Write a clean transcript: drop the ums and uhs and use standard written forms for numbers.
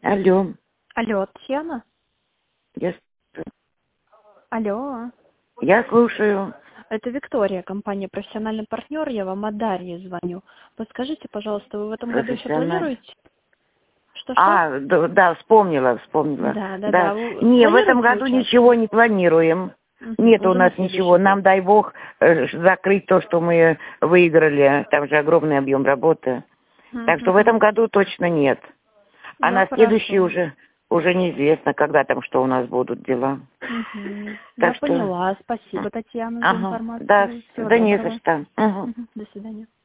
Алло, Алло, Татьяна? я, Алло. я слушаю. Это Виктория, компания «Профессиональный партнер». Я вам от Дарьи звоню. Подскажите, пожалуйста, вы в этом году еще Профессионально. планируете? Что-что? Да, вспомнила. Да. Да. Вы Не, в этом планируете году участвовать? ничего не планируем. Нет у Уже на нас следующий ничего. год. Нам, дай бог, закрыть то, что мы выиграли. Там же огромный объем работы. Так что в этом году точно нет. А Ну, на следующий хорошо. уже неизвестно, когда там что у нас будут дела. Я Так что... поняла. Спасибо, Татьяна, за Ага, да, информацию. Всего да не за доброго. что. Ага. До свидания.